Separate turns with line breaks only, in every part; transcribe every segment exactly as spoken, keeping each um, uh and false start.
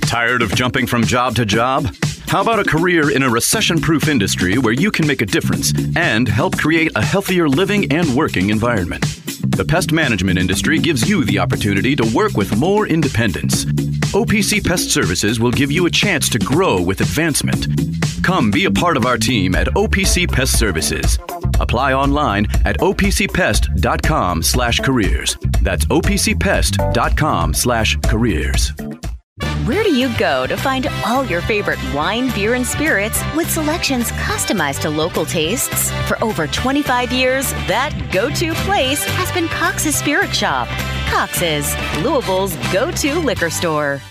Tired of jumping from job to job? How about a career in a recession-proof industry where you can make a difference and help create a healthier living and working environment? The pest management industry gives you the opportunity to work with more independence. O P C Pest Services will give you a chance to grow with advancement. Come be a part of our team at O P C Pest Services. Apply online at o p c pest dot com slash careers. That's o p c pest dot com slash careers.
Where do you go to find all your favorite wine, beer, and spirits with selections customized to local tastes? For over twenty-five years, that go-to place has been Cox's Spirit Shop. Cox's, Louisville's go-to liquor store.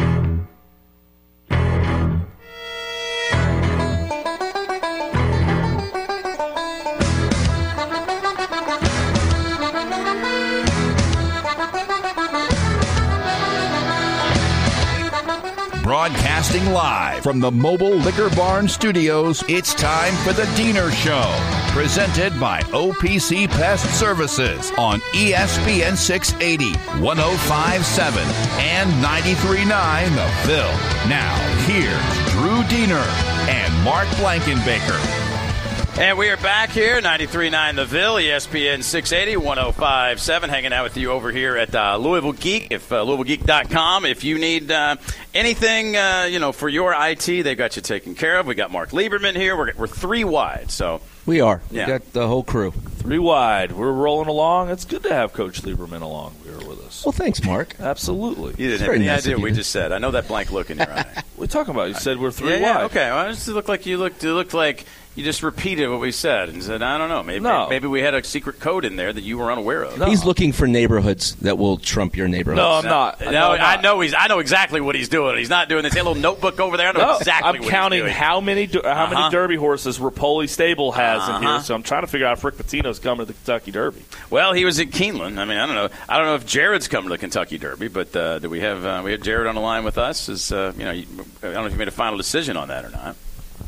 Broadcasting live from the Mobile Liquor Barn Studios, it's time for the Diener Show, presented by O P C Pest Services on E S P N six eighty, one oh five point seven, and ninety-three point nine The Ville. Now, here's Drew Diener and Mark Blankenbaker.
And we are back here, ninety-three point nine The Ville, E S P N six eighty, one oh five point seven, hanging out with you over here at uh, Louisville Geek, if uh, louisville geek dot com. If you need uh, anything, uh, you know, for your I T, they've got you taken care of. We got Mark Lieberman here. We're, we're three wide, so.
We are.
Yeah.
We got the whole crew.
Three wide. We're rolling along. It's good to have Coach Lieberman along here with us.
Well, thanks, Mark.
Absolutely.
You didn't have any nice idea what we just said. I know that blank look in your eye.
What are you talking about? You said we're three
yeah,
wide.
Yeah, okay. Well, it just looked like you looked, it looked like you just repeated what we said and said, I don't know, maybe
No.
maybe we had a secret code in there that you were unaware of.
No.
He's looking for neighborhoods that will trump your neighborhoods.
No, I'm not.
No,
No, I'm
I
not.
know he's. I know exactly what he's doing. He's not doing this. That little notebook over there. I know
No,
exactly
I'm
what
counting
he's doing.
how many how
Uh-huh.
many Derby horses Rapoli Stable has in
Uh-huh.
here. So I'm trying to figure out if Rick Pitino's coming to the Kentucky Derby.
Well, he was at Keeneland. I mean, I don't know. I don't know if Jared's coming to the Kentucky Derby, but uh, do we have uh, we have Jared on the line with us? Is uh, you know, you, I don't know if you made a final decision on that or not.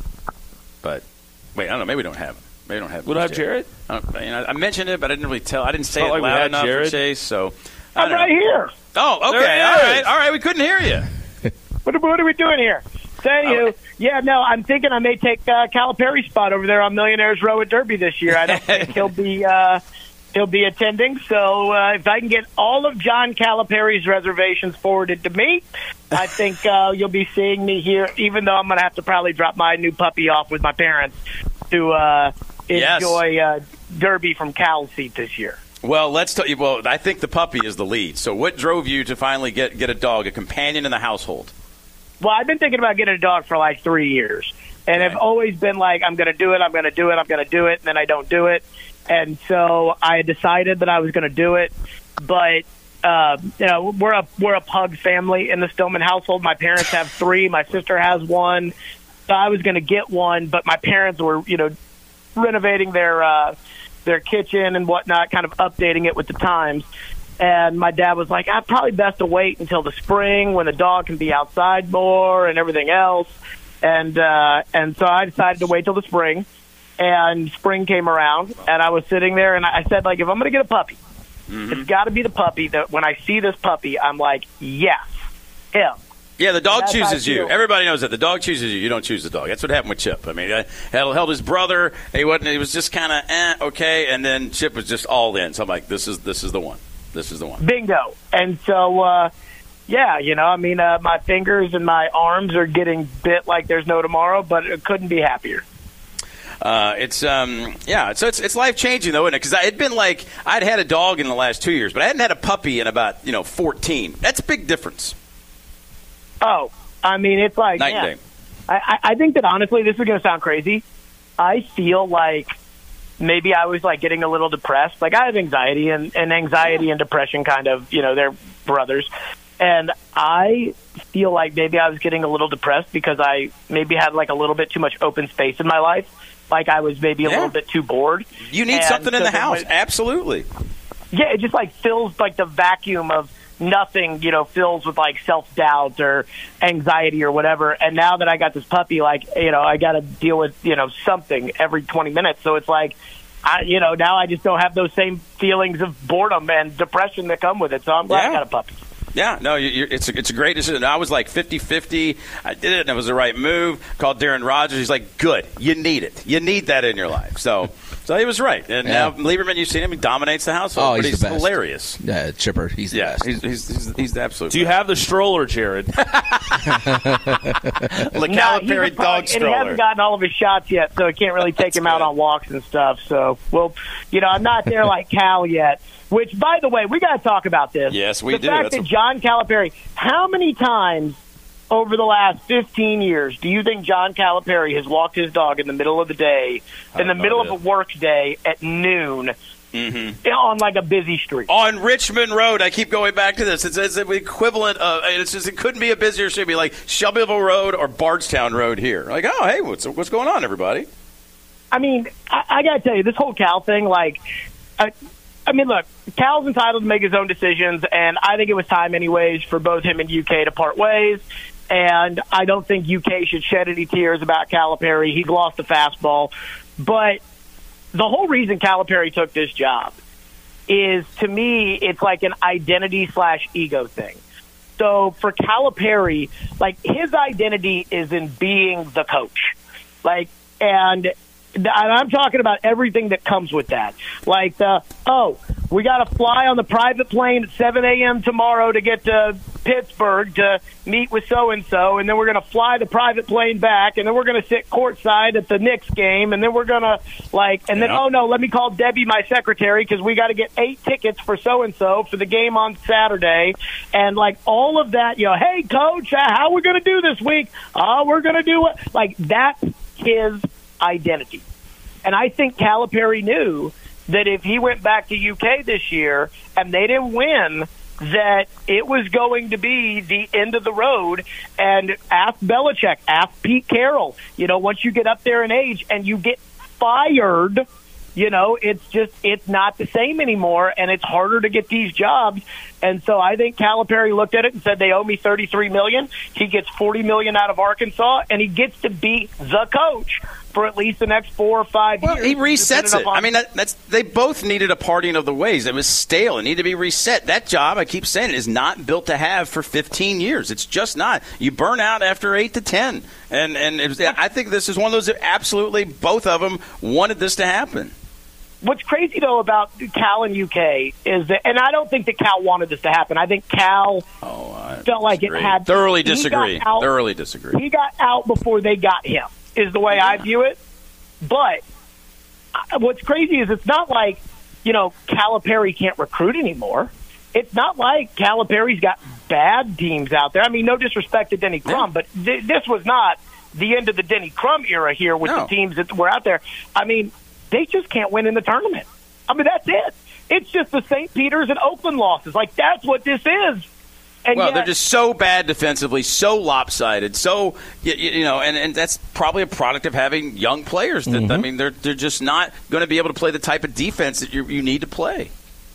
But wait, I don't know. Maybe we don't have him. Maybe we don't have.
We don't have Jared.
I, don't, you know, I mentioned it, but I didn't really tell. I didn't say
Felt
it
like we
loud
had
enough
Jared.
for Chase. So I
I'm
don't
right
know.
here.
Oh, okay.
There he
All
is.
right. All right. We couldn't hear you.
What, are- what are we doing here? So, anywho, yeah, no, I'm thinking I may take uh, Calipari's spot over there on Millionaires Row at Derby this year. I don't think he'll be uh, he'll be attending. So uh, if I can get all of John Calipari's reservations forwarded to me, I think uh, you'll be seeing me here, even though I'm going to have to probably drop my new puppy off with my parents to uh,
Yes.
enjoy uh, Derby from Cal's seat this year.
Well, let's tell you. Well, I think the puppy is the lead. So, what drove you to finally get get a dog, a companion in the household?
Well, I've been thinking about getting a dog for like three years. And
Okay.
I've always been like, I'm going to do it, I'm going to do it, I'm going to do it, and then I don't do it. And so I decided that I was going to do it. But, uh, you know, we're a, we're a pug family in the Stillman household. My parents have three. My sister has one. So I was going to get one, but my parents were, you know, renovating their uh, their kitchen and whatnot, kind of updating it with the times. And my dad was like, "I'd probably best to wait until the spring when the dog can be outside more and everything else." And uh, and so I decided to wait till the spring. And spring came around, and I was sitting there, and I said, like, if I'm going to get a puppy,
Mm-hmm.
it's got to be the puppy that when I see this puppy, I'm like, yes, him.
Yeah, the dog
That's how I
chooses you.
feel.
Everybody knows that. The dog chooses you. You don't choose the dog. That's what happened with Chip. I mean, I held, held his brother. He wasn't. He was just kind of eh, okay, and then Chip was just all in. So I'm like, this is this is the one. This is the one.
Bingo. And so, uh, yeah, you know, I mean, uh, my fingers and my arms are getting bit like there's no tomorrow, but it couldn't be happier.
Uh, it's um, yeah. So it's it's life changing though, isn't it? Because it'd been like I'd had a dog in the last two years, but I hadn't had a puppy in about you know fourteen. That's a big difference.
Oh, I mean, it's like,
Night
yeah.
and day.
I, I I think that honestly, this is going to sound crazy. I feel like maybe I was like getting a little depressed. Like I have anxiety, and, and anxiety and depression kind of, you know, they're brothers. And I feel like maybe I was getting a little depressed because I maybe had like a little bit too much open space in my life. Like I was maybe a
Yeah.
little bit too bored.
You need
And
something in
so
the
then
house.
when-
Absolutely.
Yeah, it just like fills like the vacuum of nothing, you know, fills with like self-doubt or anxiety or whatever. And now that I got this puppy, like, you know, I got to deal with, you know, something every twenty minutes. So it's like, I, you know, now I just don't have those same feelings of boredom and depression that come with it. So I'm glad
Yeah.
I got a puppy.
Yeah, no, you, you're, it's a, it's a great decision. I was like fifty-fifty. I did it, and it was the right move. Called Darren Rodgers. He's like, good. You need it. You need that in your life. So so he was right. And
yeah.
now Lieberman, you've seen him. He dominates the household.
Oh, he's,
but he's
the best.
hilarious.
Yeah, Chipper. He's the
yeah,
best.
He's, he's, he's, he's the absolute
Do you
best.
have the stroller, Jared?
The
Nah,
Calipari
he's a
dog
product, and he
stroller.
hasn't gotten all of his shots yet, so I can't really take him out
good.
on walks and stuff. So, well, you know, I'm not there like Cal yet. Which, by the way, we got to talk about this.
Yes, we
the
do.
The fact
That's
that
a-
John Calipari, how many times over the last fifteen years do you think John Calipari has walked his dog in the middle of the day, in the middle of a work day at noon,
Mm-hmm.
on like a busy street?
On Richmond Road, I keep going back to this. It's, it's the equivalent of it's just it couldn't be a busier street. It'd be like Shelbyville Road or Bardstown Road here. Like, oh, hey, what's what's going on, everybody?
I mean, I, I got to tell you, this whole Cal thing, like, I, I mean, look, Cal's entitled to make his own decisions, and I think it was time anyways for both him and U K to part ways. And I don't think U K should shed any tears about Calipari. He's lost the fastball. But the whole reason Calipari took this job is, to me, it's like an identity slash ego thing. So for Calipari, like, his identity is in being the coach. Like, and I'm talking about everything that comes with that. Like, the, oh, we got to fly on the private plane at seven a.m. tomorrow to get to Pittsburgh to meet with so-and-so, and then we're going to fly the private plane back, and then we're going to sit courtside at the Knicks game, and then we're going to, like, and then,
Yeah.
oh, no, let me call Debbie, my secretary, because we got to get eight tickets for so-and-so for the game on Saturday, and, like, all of that, you know, hey, coach, uh, how we going to do this week? Oh, we're going to do what? Like, that's his identity. And I think Calipari knew that if he went back to U K this year and they didn't win, that it was going to be the end of the road. And ask Belichick, ask Pete Carroll, you know, once you get up there in age and you get fired, you know, it's just, it's not the same anymore, and it's harder to get these jobs. And so I think Calipari looked at it and said, they owe me thirty-three million dollars. He gets forty million dollars out of Arkansas, and he gets to be the coach for at least the next four or five
Well,
years.
he resets it.
On-
I mean, that, that's they both needed a parting of the ways. It was stale. It needed to be reset. That job, I keep saying, is not built to have for fifteen years. It's just not. You burn out after eight to ten. And and it was, I think this is one of those that absolutely both of them wanted this to happen.
What's crazy, though, about Cal and U K is that, and I don't think that Cal wanted this to happen. I think Cal
Oh, I
felt like
disagree.
it had
Thoroughly
he got
disagree.
out-
Thoroughly disagree.
He got out before they got him, is the way I view it. But uh, what's crazy is it's not like, you know, Calipari can't recruit anymore. It's not like Calipari's got bad teams out there. I mean, no disrespect to Denny Crum,
Yeah.
but th- this was not the end of the Denny Crum era here with
No.
the teams that were out there. I mean, they just can't win in the tournament. I mean, that's it. It's just the Saint Peter's and Oakland losses. Like, that's what this is. And
Well,
yet,
they're just so bad defensively, so lopsided, so you, you know, and, and that's probably a product of having young players. That
Mm-hmm.
I mean, they're they're just not going to be able to play the type of defense that you you need to play.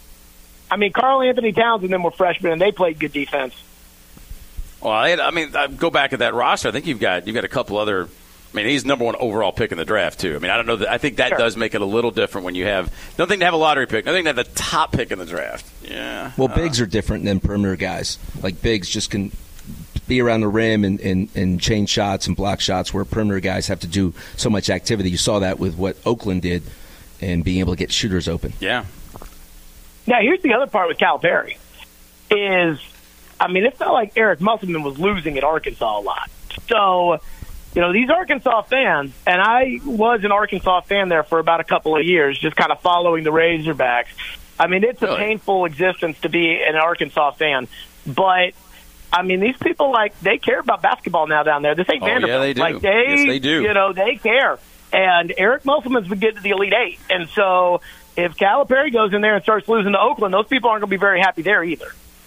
I mean, Karl Anthony Towns and them were freshmen, and they played good defense.
Well, I, I mean, I go back at that roster. I think you've got you've got a couple other. I mean, he's number one overall pick in the draft too. I mean, I don't know. That, I think that
Sure.
does make it a little different when you have. Don't think they have a lottery pick. I think they have the top pick in the draft. Yeah.
Well,
Uh,
bigs are different than perimeter guys. Like, bigs just can be around the rim and, and, and change shots and block shots, where perimeter guys have to do so much activity. You saw that with what Oakland did and being able to get shooters open.
yeah.
Now, here's the other part with Calipari is, I mean, it's not like Eric Musselman was losing at Arkansas a lot. So, you know, these Arkansas fans, and I was an Arkansas fan there for about a couple of years, just kind of following the Razorbacks. I mean, it's
Really?
a painful existence to be an Arkansas fan. But, I mean, these people, like, they care about basketball now down there. This ain't
Oh, yeah,
Vanderbilt.
they do.
Like, they,
Yes, they do.
You know, they care. And Eric Musselman's been getting to the Elite Eight. And so if Calipari goes in there and starts losing to Oakland, those people aren't going to be very happy there either.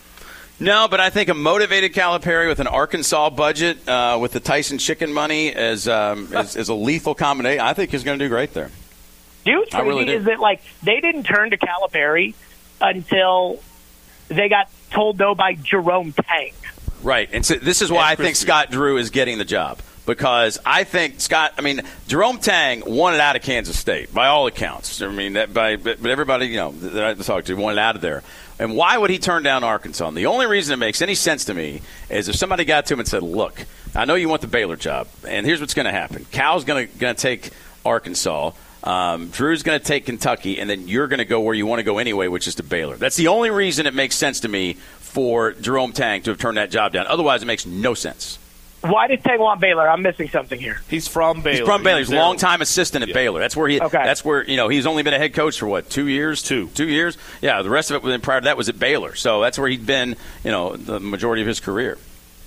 No, but I think a motivated Calipari with an Arkansas budget, uh, with the Tyson Chicken money as um, as, as a lethal combination, I think he's going to do great there.
Dude, what's
I
crazy
really do.
is that, like, they didn't turn to Calipari until they got told no by Jerome Tang.
Right, and so this is why
And
I think
Christie.
Scott Drew is getting the job, because I think Scott. I mean, Jerome Tang wanted out of Kansas State by all accounts. I mean, that by but but everybody you know that I talked to wanted out of there. And why would he turn down Arkansas? And the only reason it makes any sense to me is if somebody got to him and said, look, I know you want the Baylor job, and here's what's going to happen. Cal's going to going to take Arkansas. Um, Drew's going to take Kentucky, and then you're going to go where you want to go anyway, which is to Baylor. That's the only reason it makes sense to me for Jerome Tang to have turned that job down. Otherwise, it makes no sense.
Why does Tang want Baylor? I'm missing something here.
He's from Baylor.
He's from Baylor. He's a
there.
long-time assistant at
Yeah.
Baylor. That's where he.
Okay.
That's where you know he's only been a head coach for what two years?
Two.
Two years. Yeah. The rest of it prior to that was at Baylor. So that's where he'd been. You know, the majority of his career.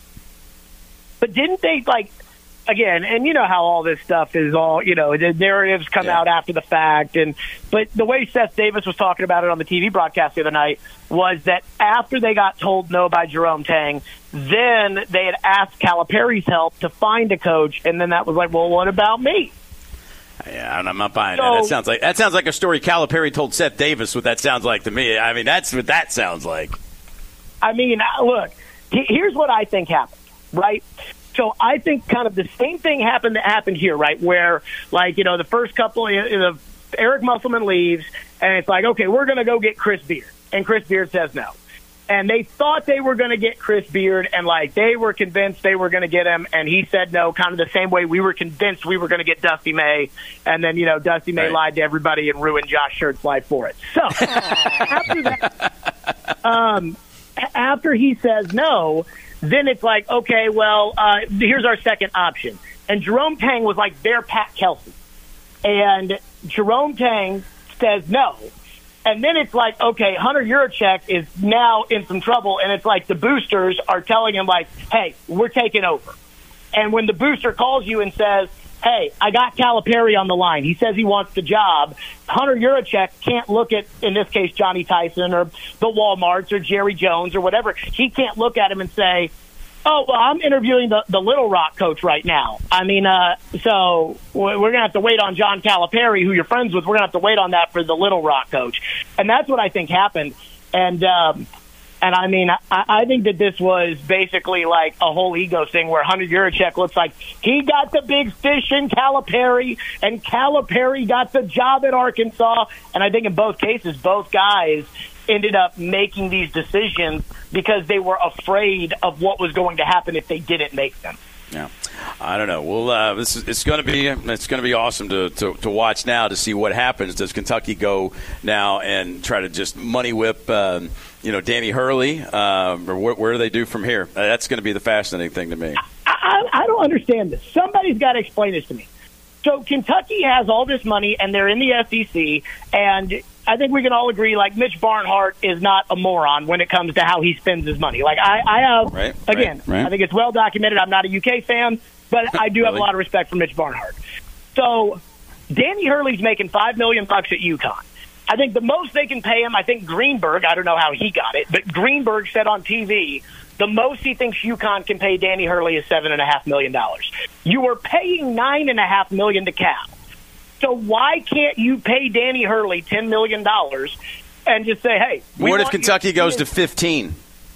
But didn't they, like, again, and you know how all this stuff is all, you know, the narratives come
Yeah.
out after the fact. And but the way Seth Davis was talking about it on the T V broadcast the other night was that after they got told no by Jerome Tang, then they had asked Calipari's help to find a coach, and then that was like, well, what about me?
Yeah, I'm not buying
So-
that. That sounds like that sounds like a story Calipari told Seth Davis. What that sounds like to me. I mean, that's what that sounds like.
I mean, look, he- here's what I think happened, right? So I think kind of the same thing happened that happened here, right? Where, like, you know, the first couple of Eric Musselman leaves, and it's like, okay, we're going to go get Chris Beard. And Chris Beard says no. And they thought they were going to get Chris Beard, and, like, they were convinced they were going to get him, and he said no, kind of the same way we were convinced we were going to get Dusty May. And then, you know, Dusty May
Right.
lied to everybody and ruined Josh Shirt's life for it. So after that, um, after he says no, then it's like, okay, well, uh, here's our second option. And Jerome Tang was like their Pat Kelsey. And Jerome Tang says no. And then it's like, okay, Hunter Yurachek is now in some trouble. And it's like the boosters are telling him, like, hey, we're taking over. And when the booster calls you and says, hey, I got Calipari on the line, he says he wants the job, Hunter Yurachek can't look at, in this case, Johnny Tyson or the Walmarts or Jerry Jones or whatever. He can't look at him and say, oh, well, I'm interviewing the, the Little Rock coach right now. I mean, uh, so we're going to have to wait on John Calipari, who you're friends with. We're going to have to wait on that for the Little Rock coach. And that's what I think happened. And, um, and I mean, I, I think that this was basically like a whole ego thing where Hunter Yurachek looks like he got the big fish in Calipari, and Calipari got the job at Arkansas. And I think in both cases, both guys ended up making these decisions because they were afraid of what was going to happen if they didn't make them.
Yeah, I don't know. Well, uh, this is, it's going to be it's going to be awesome to, to to watch now to see what happens. Does Kentucky go now and try to just money whip, um, you know, Danny Hurley, um, or where, where do they do from here? Uh, that's going to be the fascinating thing to me.
I, I, I don't understand this. Somebody's got to explain this to me. So Kentucky has all this money, and they're in the S E C, and I think we can all agree, like, Mitch Barnhart is not a moron when it comes to how he spends his money. Like, I, I have,
right,
again,
right, right.
I think it's well documented. I'm not a U K fan, but I do have
Really?
a lot of respect for Mitch Barnhart. So Danny Hurley's making five million dollars bucks at UConn. I think the most they can pay him, I think Greenberg, I don't know how he got it, but Greenberg said on T V, the most he thinks UConn can pay Danny Hurley is seven point five million dollars. You are paying nine point five million dollars to Cal. So why can't you pay Danny Hurley ten million dollars and just say, hey, we
What if
want you
Kentucky
to
goes
be
to
in-
fifteen?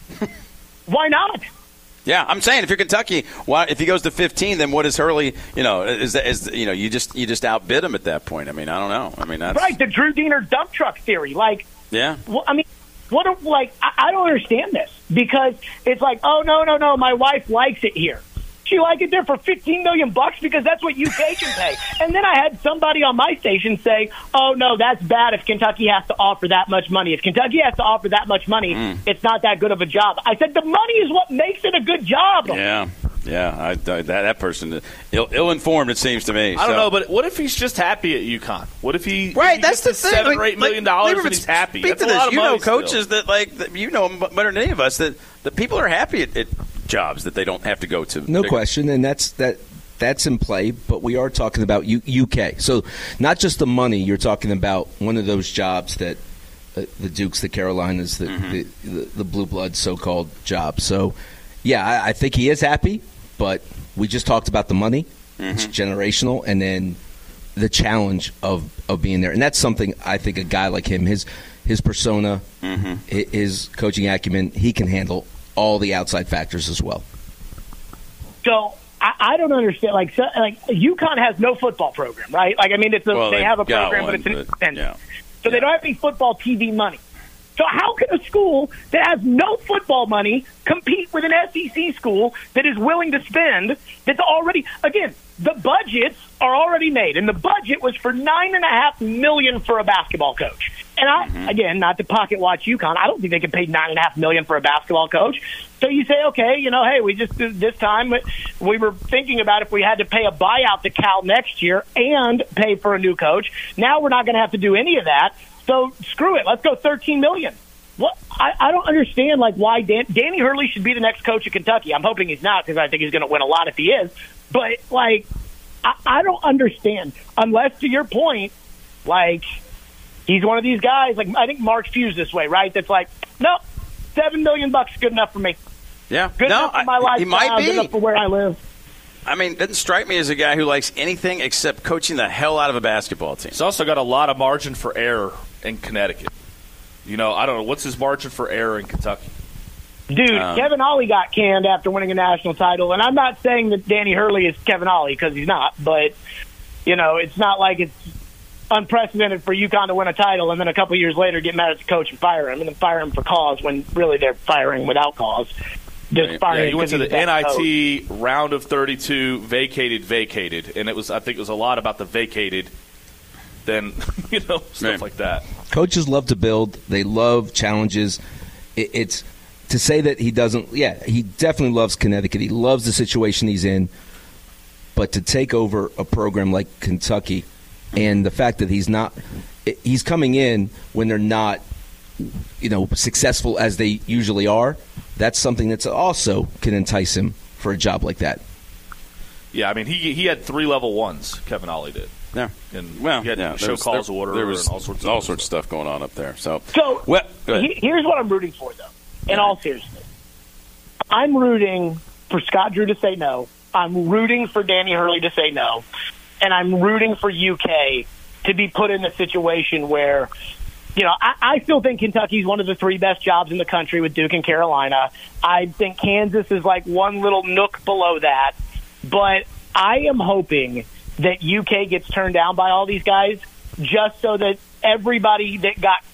Why not?
Yeah, I'm saying if you're Kentucky, why, if he goes to fifteen, then what is Hurley? You know, is that, is you know you just you just outbid him at that point? I mean, I don't know. I mean, that's
Right, the Drew Diener dump truck theory. Like,
yeah.
well, I mean, what? Are, like, I, I don't understand this because it's like, oh no, no, no, my wife likes it here. She like it there for fifteen million bucks because that's what U K can pay. And then I had somebody on my station say, "Oh no, that's bad if Kentucky has to offer that much money. If Kentucky has to offer that much money, mm. it's not that good of a job." I said, "The money is what makes it a good job."
Yeah, yeah. I, I, that that person ill, ill-informed. It seems to me.
I don't
so.
know, but what if he's just happy at UConn? What if he
right?
If he
that's the
gets
thing.
Seven
like,
or eight million
like,
dollars,
and
he's happy.
Speak
That's
to
a lot
this.
of
You
money
know, coaches
still.
that like that, you know better than any of us that the people are happy at, at jobs that they don't have to go to.
No
bigger.
question, and that's that. That's in play, but we are talking about U- UK. So not just the money. You're talking about one of those jobs that uh, the Dukes, the Carolinas, the, mm-hmm. the, the the blue blood so-called jobs. So yeah, I, I think he is happy, but we just talked about the money. Mm-hmm. It's generational, and then the challenge of, of being there, and that's something I think a guy like him, his his persona, mm-hmm. his coaching acumen, he can handle all the outside factors as well.
So. I don't understand. Like, so, like UConn has no football program, right? Like, I mean, it's a,
well,
they have a
got
program,
one,
but it's an
but,
extension.
Yeah.
So
yeah.
they don't have any football T V money. So how can a school that has no football money compete with an S E C school that is willing to spend, that's already, again, the budgets are already made, and the budget was for nine and a half million for a basketball coach. And I, mm-hmm. again, not to pocket watch UConn, I don't think they can pay nine and a half million for a basketball coach. So you say, okay, you know, hey, we just this time we were thinking about if we had to pay a buyout to Cal next year and pay for a new coach. Now we're not going to have to do any of that. So screw it. Let's go thirteen million. What I, I don't understand, like why Dan, Danny Hurley should be the next coach of Kentucky. I'm hoping he's not because I think he's going to win a lot if he is. But like, I, I don't understand unless, to your point, like he's one of these guys. Like I think Mark Few's this way, right? That's like, no, seven million bucks is good enough for me.
Yeah,
good
no,
enough for my
I,
lifestyle.
he might be
Good enough for where I live.
I mean, doesn't strike me as a guy who likes anything except coaching the hell out of a basketball team.
He's also got a lot of margin for error in Connecticut. You know, I don't know. What's his margin for error in Kentucky?
Dude, um, Kevin Ollie got canned after winning a national title, and I'm not saying that Danny Hurley is Kevin Ollie because he's not, but, you know, it's not like it's unprecedented for UConn to win a title and then a couple years later get mad at the coach and fire him, and then fire him for cause when really they're firing without cause. Just
yeah, he went to the N I T coach. Round of thirty-two, vacated, vacated, and it was I think it was a lot about the vacated than, you know, stuff Man. like that.
Coaches love to build. They love challenges. It, it's to say that he doesn't, yeah, he definitely loves Connecticut. He loves the situation he's in. But to take over a program like Kentucky and the fact that he's not, he's coming in when they're not, you know, successful as they usually are, that's something that's also can entice him for a job like that.
Yeah, I mean, he he had three level ones, Kevin Ollie did.
Yeah,
and
well,
he had
yeah,
show
was,
calls
there,
order
there was
and all sorts of
all sorts of stuff going on up there. So,
so
well,
he, here's what I'm rooting for, though. In all seriousness, I'm rooting for Scott Drew to say no. I'm rooting for Danny Hurley to say no, and I'm rooting for U K to be put in a situation where, you know, I, I still think Kentucky's one of the three best jobs in the country with Duke and Carolina. I think Kansas is like one little nook below that, but I am hoping that U K gets turned down by all these guys just so that everybody that got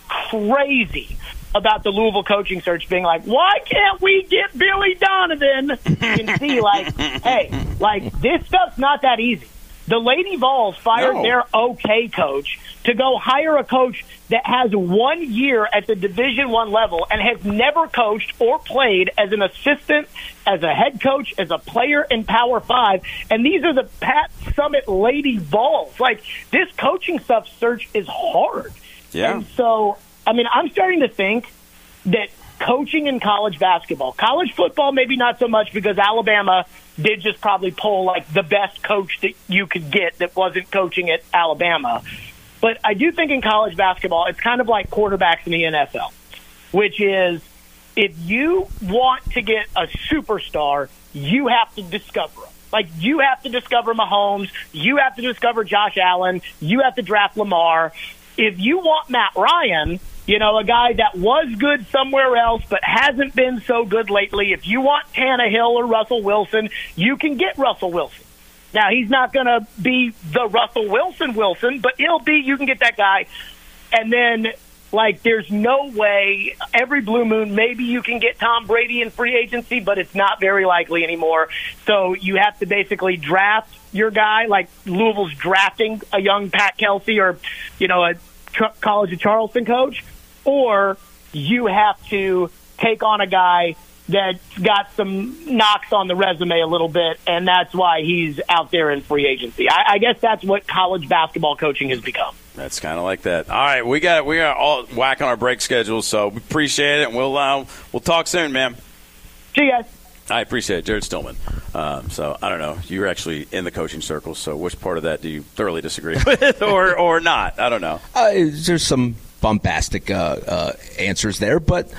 crazy about the Louisville coaching search being like, why can't we get Billy Donovan? Can see, like, hey, like, this stuff's not that easy. The Lady Vols fired no. their okay coach to go hire a coach that has one year at the Division One level and has never coached or played as an assistant, as a head coach, as a player in Power Five. And these are the Pat Summitt Lady Vols. Like, this coaching stuff search is hard.
Yeah.
And so, I mean, I'm starting to think that coaching in college basketball, college football, maybe not so much because Alabama did just probably pull like the best coach that you could get that wasn't coaching at Alabama. But I do think in college basketball, it's kind of like quarterbacks in the N F L, which is if you want to get a superstar, you have to discover them. Like, you have to discover Mahomes. You have to discover Josh Allen. You have to draft Lamar. If you want Matt Ryan, you know, a guy that was good somewhere else but hasn't been so good lately, if you want Tannehill or Russell Wilson, you can get Russell Wilson. Now, he's not going to be the Russell Wilson Wilson, but he'll be, you can get that guy. And then, like, there's no way, every blue moon, maybe you can get Tom Brady in free agency, but it's not very likely anymore. So you have to basically draft your guy, like Louisville's drafting a young Pat Kelsey or, you know, a College of Charleston coach, or you have to take on a guy that's got some knocks on the resume a little bit, and that's why he's out there in free agency. I, I guess that's what college basketball coaching has become.
That's kind of like that. All right, we got we are all whack on our break schedule, so we appreciate it, and we'll uh, we'll talk soon, man.
See you guys.
I appreciate it, Jared Stillman. Um, so I don't know. You're actually in the coaching circle, so which part of that do you thoroughly disagree with, or or not? I don't know.
Uh, there's some bombastic uh, uh, answers there, but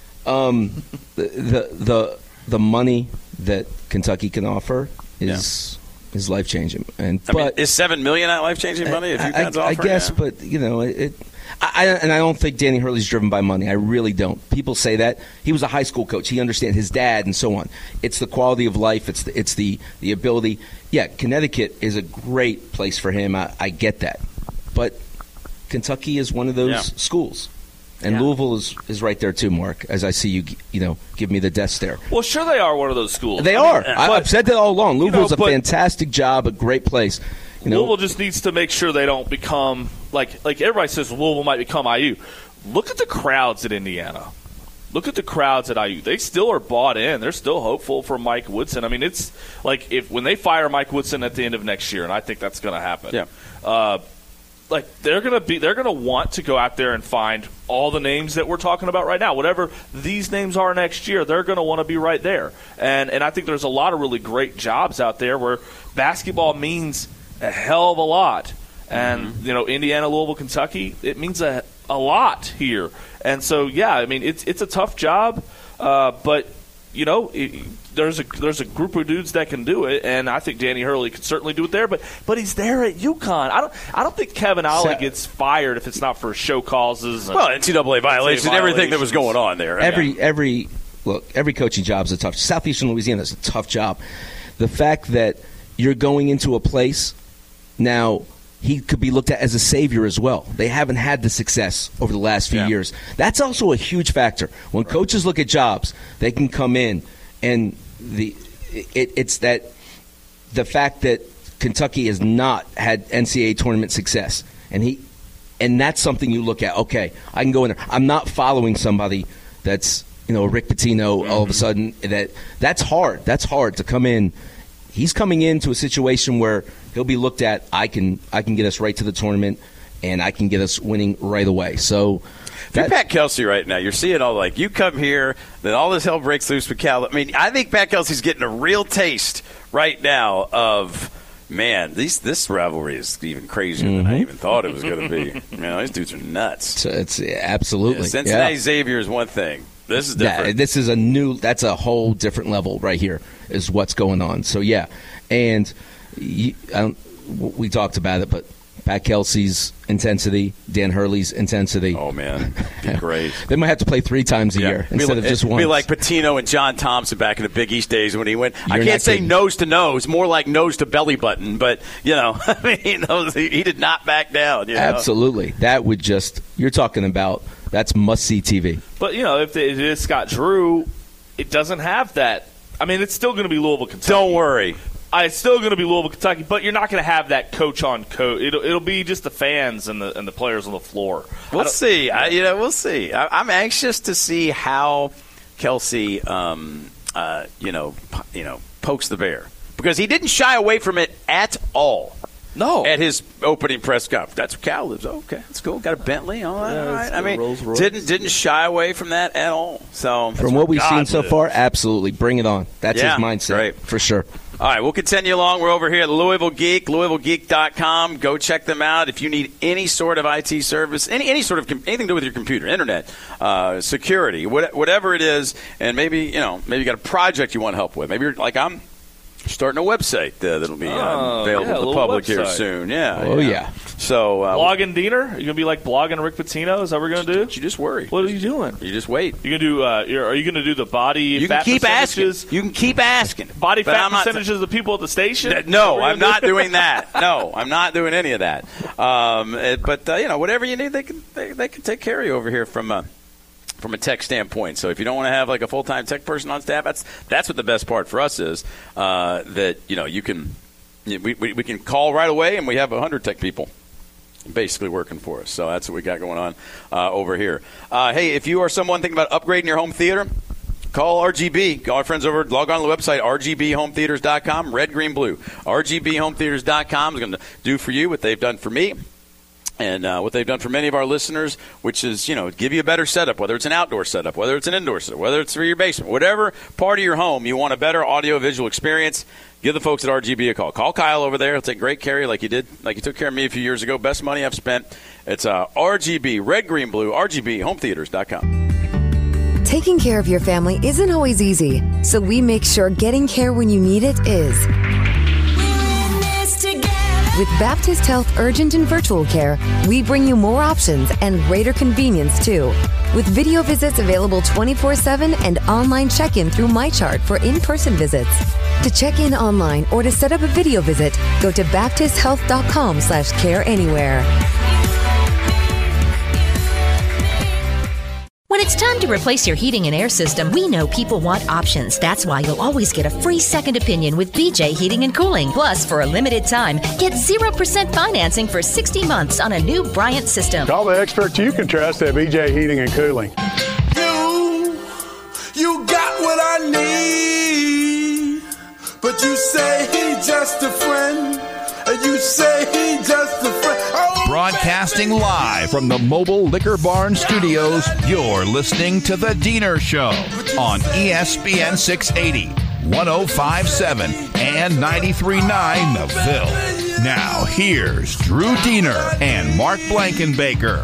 um, the, the the the money that Kentucky can offer is yeah. is life changing. And
I
but
mean, is seven million not life changing money? If you
I, I, I guess, yeah. but you know it. it I, and I don't think Danny Hurley's driven by money. I really don't. People say that. He was a high school coach. He understands his dad and so on. It's the quality of life. It's the, it's the, the ability. Yeah, Connecticut is a great place for him. I, I get that. But Kentucky is one of those
yeah.
schools. And
yeah.
Louisville is, is right there too, Mark, as I see you, you know, give me the death stare.
Well, sure they are one of those schools.
They
I
are.
mean,
I,
but,
I've said that all along. Louisville's
you know,
a fantastic job, a great place. You know,
Louisville just needs to make sure they don't become, like like everybody says Louisville might become I U. Look at the crowds at Indiana. Look at the crowds at I U. They still are bought in. They're still hopeful for Mike Woodson. I mean, it's like if when they fire Mike Woodson at the end of next year, and I think that's going to happen.
Yeah.
Uh, like they're going to be, they're going to want to go out there and find all the names that we're talking about right now. Whatever these names are next year, they're going to want to be right there. And and I think there's a lot of really great jobs out there where basketball means a hell of a lot. And mm-hmm. you know, Indiana, Louisville, Kentucky, it means a a lot here. And so, yeah, I mean, it's it's a tough job, uh, but you know, it, there's a there's a group of dudes that can do it, and I think Danny Hurley could certainly do it there. But but he's there at UConn. I don't I don't think Kevin Ollie so, gets fired if it's not for show causes. And
well, N C double A violations, and everything that was going on there.
Every
yeah.
every look, every coaching job is a tough. Southeastern Louisiana is a tough job. The fact that you're going into a place now. He could be looked at as a savior as well. They haven't had the success over the last few
yeah.
years. That's also a huge factor. When right. coaches look at jobs, they can come in, and the it, it's that the fact that Kentucky has not had N C double A tournament success, and he and that's something you look at. Okay, I can go in there. I'm not following somebody that's you know Rick Pitino. Mm-hmm. All of a sudden, that that's hard. That's hard to come in. He's coming into a situation where he'll be looked at. I can I can get us right to the tournament, and I can get us winning right away. So,
if you're Pat Kelsey right now, you're seeing all like you come here, then all this hell breaks loose with Cal. I mean, I think Pat Kelsey's getting a real taste right now of man. These this rivalry is even crazier mm-hmm. than I even thought it was going to be. Man, these dudes are nuts.
So it's yeah, absolutely
yeah, Cincinnati
yeah.
Xavier is one thing. This is different.
Yeah, this is a new. That's a whole different level right here. Is what's going on. So yeah, and you, I don't, we talked about it, but Pat Kelsey's intensity, Dan Hurley's intensity.
Oh man, be great.
They might have to play three times a yeah. year instead
like,
of just once.
Be like Pitino and John Thompson back in the Big East days when he went. You're I can't say kidding. nose to nose, more like nose to belly button. But you know, I mean, those, he, he did not back down. You know?
Absolutely, that would just. You're talking about. That's must-see T V.
But, you know, if it is Scott Drew, it doesn't have that. I mean, it's still going to be Louisville, Kentucky.
Don't worry.
I, it's still going to be Louisville, Kentucky, but you're not going to have that coach-on-coach. It'll, it'll be just the fans and the and the players on the floor.
We'll see. I, you know, we'll see. I, I'm anxious to see how Kelsey, um, uh, you know, you know, pokes the bear. Because he didn't shy away from it at all.
No.
At his opening press conference. That's where Cal lives. Oh, okay, that's cool. Got a Bentley. All right.
Yeah,
all right. I mean,
Rolls Royce.
didn't didn't shy away from that at all. So
from what we've God seen so lives. far, absolutely. Bring it on. That's
yeah,
his mindset.
Great.
For sure.
All right, we'll continue along. We're over here at Louisville Geek, Louisville Geek dot com. Go check them out if you need any sort of I T service, any any sort of anything to do with your computer, internet, uh, security, what, whatever it is, and maybe you know maybe you got a project you want help with. Maybe you're like I'm. Starting a website uh, that'll be uh,
oh,
available
yeah,
to the public
website.
here soon. Yeah.
Oh, yeah. yeah.
So, uh, blogging Diener? Are you going to be like blogging Rick Pitino? Is that what we're going to do?
You just worry.
What are you doing?
You just wait.
You going to do? Uh, are you going to do the body
you
fat
can keep
percentages?
Asking. You can keep asking.
Body fat
I'm
percentages of the people at the station?
Th- no, I'm not doing that. No, I'm not doing any of that. Um, it, but uh, you know, whatever you need, they can they, they can take care of you over here from. Uh, From a tech standpoint, so if you don't want to have like a full time tech person on staff, that's that's what the best part for us is. Uh, that you know you can we, we we can call right away, and we have a hundred tech people basically working for us. So that's what we got going on uh, over here. Uh, hey, if you are someone thinking about upgrading your home theater, call R G B. Call our friends over. Log on to the website r g b home theaters dot com. Red, green, blue. r g b home theaters dot com is going to do for you what they've done for me. And uh, what they've done for many of our listeners, which is, you know, give you a better setup, whether it's an outdoor setup, whether it's an indoor setup, whether it's for your basement, whatever part of your home you want a better audio-visual experience, give the folks at R G B a call. Call Kyle over there. He'll take great care of you like you did, like you took care of me a few years ago. Best money I've spent. It's uh, R G B, red, green, blue, r g b home theaters dot com.
Taking care of your family isn't always easy, so we make sure getting care when you need it is. With Baptist Health Urgent and Virtual Care, we bring you more options and greater convenience, too. With video visits available twenty-four seven and online check-in through MyChart for in-person visits. To check in online or to set up a video visit, go to baptist health dot com slash care anywhere.
it's time to replace your heating and air system, we know people want options. That's why you'll always get a free second opinion with B J Heating and Cooling. Plus, for a limited time, get zero percent financing for sixty months on a new Bryant system.
Call the experts you can trust at B J Heating and Cooling.
You, you got what I need, but you say he just a friend, and you say he just a friend. Oh,
broadcasting live from the Mobile Liquor Barn Studios, you're listening to The Diener Show on E S P N six eighty, one oh five point seven, and ninety-three point nine The Ville. Now, here's Drew Diener and Mark Blankenbaker.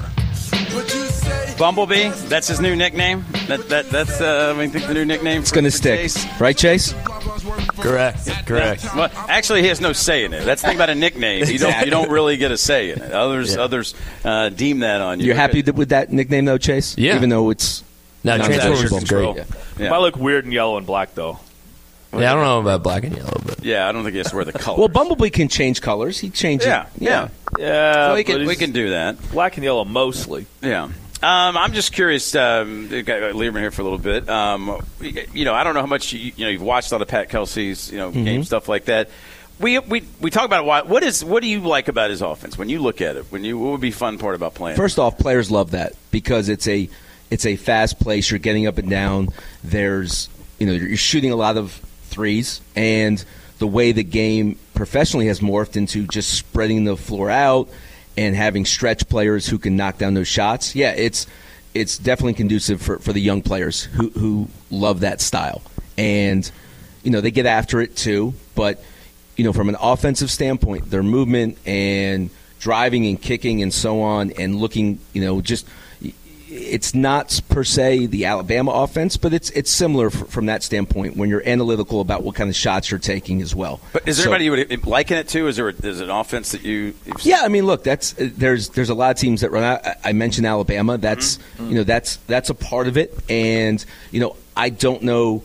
Bumblebee, that's his new nickname. That that that's uh, I think the new nickname.
It's going to stick, Chase. Right, Chase?
Correct. Correct.
Yeah. Well, actually, he has no say in it. That's the thing about a nickname. You don't you don't really get a say in it. Others yeah. others uh, deem that on you.
You're happy with that nickname, though, Chase?
Yeah.
Even though it's
no,
non-negotiable.
It's great.
Yeah. Yeah. Might look weird in yellow and black, though.
Yeah, I don't know about black and yellow, but
yeah, I don't think he has to wear the colors.
Well, Bumblebee can change colors. He changes.
Yeah,
it. Yeah,
yeah. yeah
so we can we can do that.
Black and yellow mostly.
Yeah. Um, I'm just curious. Um, got Lieberman here for a little bit. Um, you know, I don't know how much you, you know. You've watched all the Pat Kelsey's, you know, mm-hmm. game stuff like that. We we we talk about it. Why, what is what do you like about his offense when you look at it? When you what would be fun part about playing?
First off, players love that because it's a it's a fast place. You're getting up and down. There's you know you're shooting a lot of threes, and the way the game professionally has morphed into just spreading the floor out and having stretch players who can knock down those shots. Yeah, it's it's definitely conducive for, for the young players who, who love that style. And, you know, they get after it too. But, you know, from an offensive standpoint, their movement and driving and kicking and so on and looking, you know, just – it's not per se the Alabama offense, but it's it's similar f- from that standpoint when you're analytical about what kind of shots you're taking as well.
But is there so, anybody you would liken it to? Is there a, is it an offense that you?
Yeah, I mean, look, that's there's there's a lot of teams that run. I, I mentioned Alabama. That's mm-hmm. you know that's that's a part of it, and you know I don't know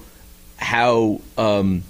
how um,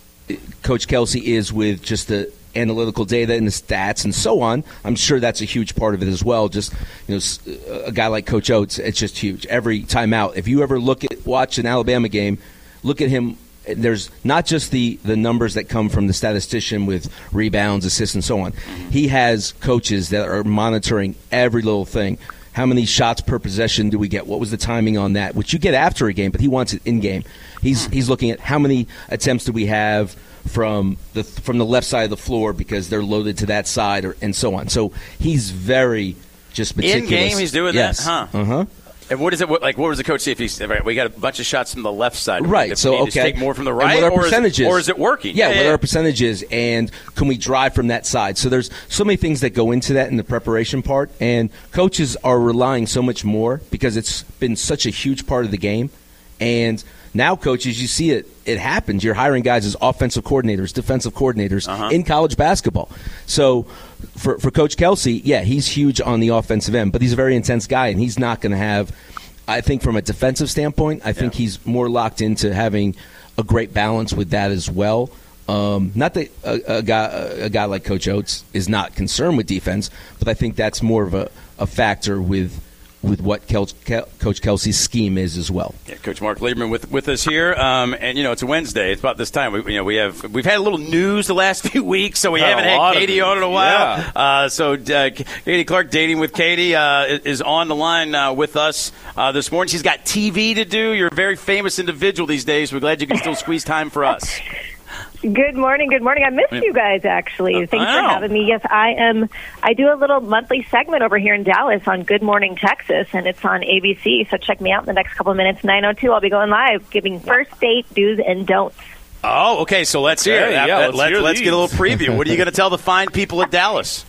Coach Kelsey is with just the analytical data and the stats and so on. I'm sure that's a huge part of it as well. Just you know, a guy like Coach Oates, it's just huge. Every timeout, if you ever look at watch an Alabama game, look at him. There's not just the the numbers that come from the statistician with rebounds, assists, and so on. He has coaches that are monitoring every little thing. How many shots per possession do we get? What was the timing on that? Which you get after a game, but he wants it in game. He's he's looking at how many attempts do we have from the from the left side of the floor because they're loaded to that side, or, and so on. So he's very just meticulous.
In game, he's doing
yes.
that, huh?
Uh huh.
And what is it like? What was the coach say if he's right? We got a bunch of shots from the left side,
right?
If
so
we
okay,
just take more from the right,
and what our
or,
percentages?
Is, or is it working?
Yeah,
yeah
what
yeah.
are our percentages, and can we drive from that side? So there's so many things that go into that in the preparation part, and coaches are relying so much more because it's been such a huge part of the game, and now coaches, you see it, it happens. You're hiring guys as offensive coordinators, defensive coordinators
uh-huh.
in college basketball. So for for Coach Kelsey, yeah, he's huge on the offensive end, but he's a very intense guy, and he's not going to have, I think from a defensive standpoint, I think yeah. he's more locked into having a great balance with that as well. Um, not that a, a, guy, a guy like Coach Oates is not concerned with defense, but I think that's more of a, a factor with with what Kel- Kel- Coach Kelsey's scheme is as well.
Yeah, Coach Mark Lieberman with with us here, um, and you know it's a Wednesday. It's about this time. We, you know, we have we've had a little news the last few weeks, so we
had
haven't had Katie on in a while. Yeah. Uh, so uh, Katie Clark, Dating with Katie, uh, is on the line uh, with us uh, this morning. She's got T V to do. You're a very famous individual these days. We're glad you can still squeeze time for us.
Good morning. Good morning. I missed you guys, actually. Thanks
for
having me. Yes, I am. I do a little monthly segment over here in Dallas on Good Morning Texas, and it's on A B C. So check me out in the next couple of minutes. nine oh two, I'll be going live, giving first date do's and don'ts.
Oh, okay. So let's hear
hey,
it.
Yeah,
let's
let's,
let's, let's get a little preview. What are you going to tell the fine people at Dallas?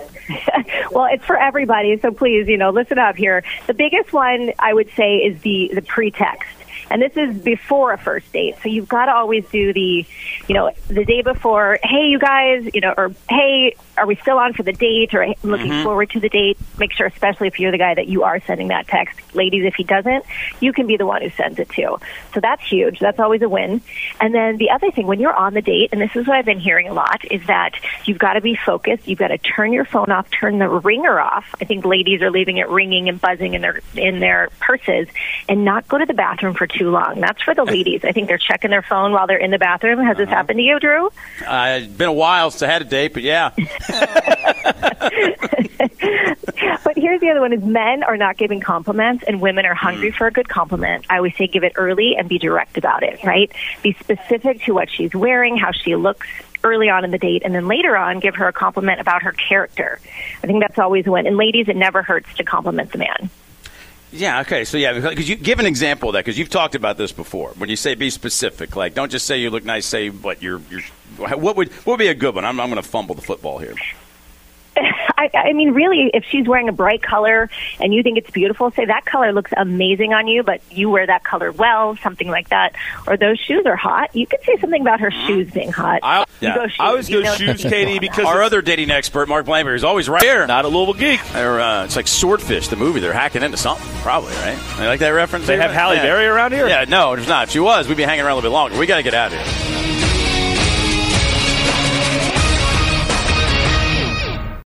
Well, it's for everybody, so please, you know, listen up here. The biggest one, I would say, is the, the pretext. And this is before a first date. So you've got to always do the, you know, the day before, hey, you guys, you know, or hey, are we still on for the date, or looking
Mm-hmm.
forward to the date? Make sure, especially if you're the guy, that you are sending that text. Ladies, if he doesn't, you can be the one who sends it too. So that's huge. That's always a win. And then the other thing, when you're on the date, and this is what I've been hearing a lot, is that you've got to be focused. You've got to turn your phone off, turn the ringer off. I think ladies are leaving it ringing and buzzing in their in their purses, and not go to the bathroom for too long. That's for the ladies. I think they're checking their phone while they're in the bathroom. Has this happened to you, Drew?
Uh, it's been a while since I had a date, but yeah.
But here's the other one: is men are not giving compliments, and women are hungry mm. for a good compliment. I always say give it early and be direct about it, right? Be specific to what she's wearing, how she looks early on in the date, and then later on give her a compliment about her character. I think that's always a win. And ladies, it never hurts to compliment the man.
Yeah, okay. So, yeah, because you give an example of that, because you've talked about this before. When you say be specific, like don't just say you look nice, say what you're, you're what would what would be a good one? I'm, I'm going to fumble the football here.
I, I mean, really, if she's wearing a bright color and you think it's beautiful, say that color looks amazing on you, but you wear that color well, something like that. Or those shoes are hot. You could say something about her shoes being hot.
I, yeah.
go shoes.
I always
you
go
know
shoes, Katie, because
our other dating expert, Mark Blamer, is always right here.
Not a Louisville Geek.
Or, uh, it's like Swordfish, the movie. They're hacking into something, probably, right? You like that reference?
They have Halle
yeah.
Berry around here?
Yeah, no, there's not. If she was, we'd be hanging around a little bit longer. We got to get out of here.